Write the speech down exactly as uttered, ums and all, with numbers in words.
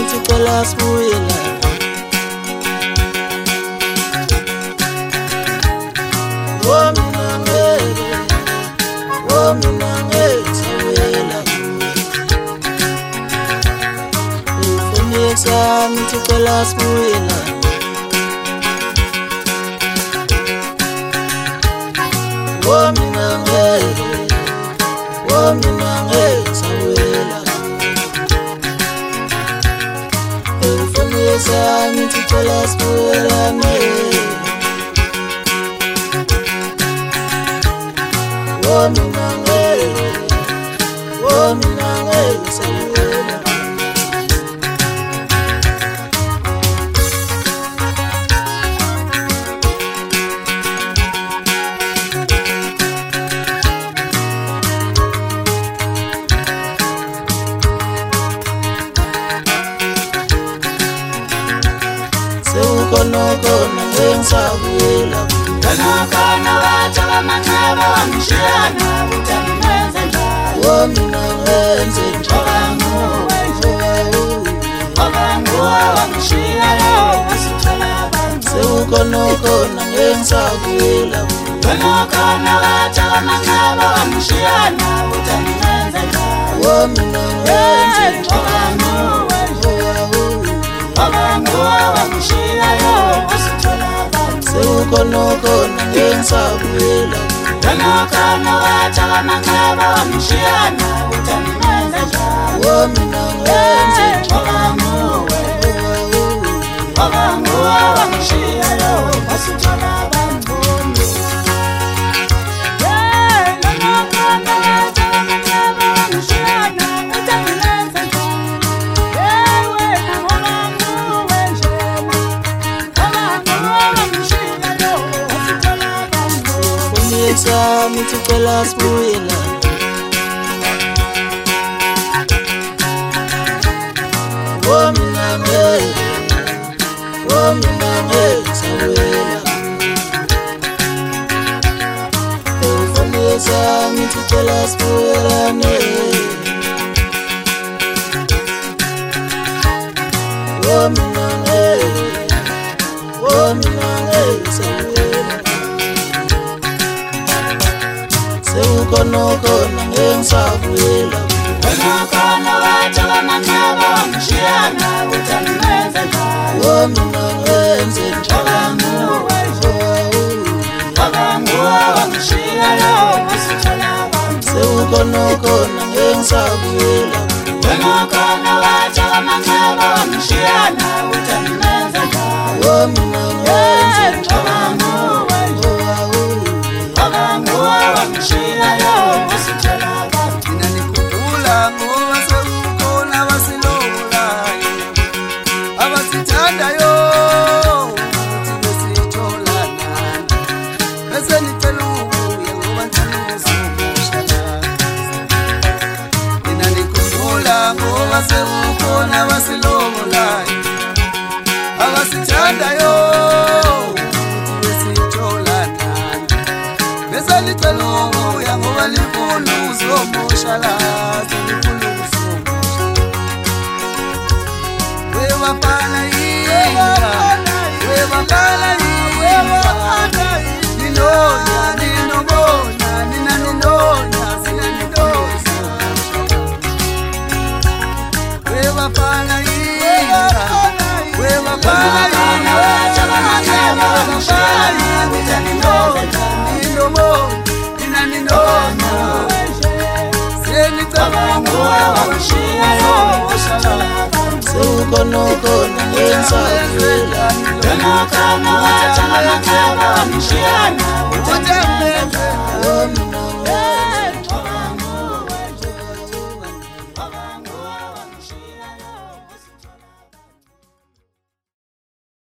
ngithi cela sibuyela womina ngeke womina ngeke sibuyela ifoni yami ngithi cela sibuyela womina ngeke womina ngeke sibuyela ifoni yami ngithi cela sibuyela womina ngeke womina ngeke sibuyela sewukhona khona ngisabuyela Kono wacha wamangaba wamshiyana utanimeze njalo womina ngenze njalo Obangu wamshiyana wasithola abantu sewukhona khona ngisabuyela Kono wacha wamangaba wamshiyana utanimeze njalo womina ngenze Obangu Obangu wamshiyana wasithola abantu sewukhona khona ngisabuyela Kono wacha wamangaba wamshiyana utanimeze njalo womina ngenze Obangu Obangu wamshiyana wasithola abantu sami ngithi cela sibuyela womina ngeke womina ngeke sibuyela ifoni yami ngithi cela sibuyela womina ngeke womina ngeke sibuyela sewukhona khona ngisabuyela Kono wacha wamangaba wamshiyana utanimeze njalo womina ngenze njalo Obangu wamshiyana wasithola abantu sewukhona khona ngisabuyela Kono wacha wamangaba wamshiyana utanimeze njalo womina ngenze Obangu Obangu wamshiyana wasithola abantu Inanikhumbula ngoba sekukhona abasilolayo abasithandayo ukuthi besitholana bese nicela ubuye ngoba ngizomushala Inanikhumbula ngoba sekukhona abasilolayo abasithandayo ukuthi besitholana bese nicela ubuye ngoba nifuna uzomushala nifuna uzomushala webafana yinga webafana yinga ninonya ninobona nina ninonya sina ninonya webafana yinga webafana yinga wacha wamangaba wamshiyana utanimeze njalo ninobona nina ninonya Obangu wamshiyana wasithola abantu sewukhona khona ngisabuyela Kono wacha wamangaba wamshiyana utanimeze njalo womina